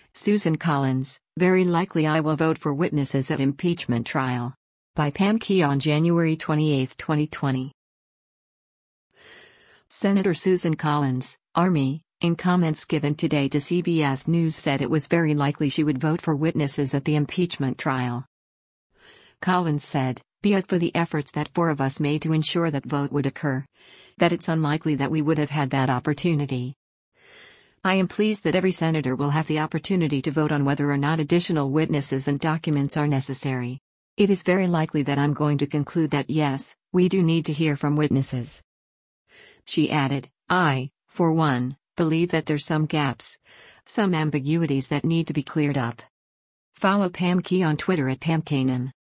Susan Collins, very likely I will vote for witnesses at impeachment trial. By Pam Key on January 28, 2020. Senator Susan Collins, Army, in comments given today to CBS News said it was very likely she would vote for witnesses at the impeachment trial. Collins said, "Be it for the efforts that four of us made to ensure that vote would occur, that it's unlikely that we would have had that opportunity. I am pleased that every senator will have the opportunity to vote on whether or not additional witnesses and documents are necessary. It is very likely that I'm going to conclude that yes, we do need to hear from witnesses." She added, "I, for one, believe that there's some gaps, some ambiguities that need to be cleared up." Follow Pam Key on Twitter at PamKanem.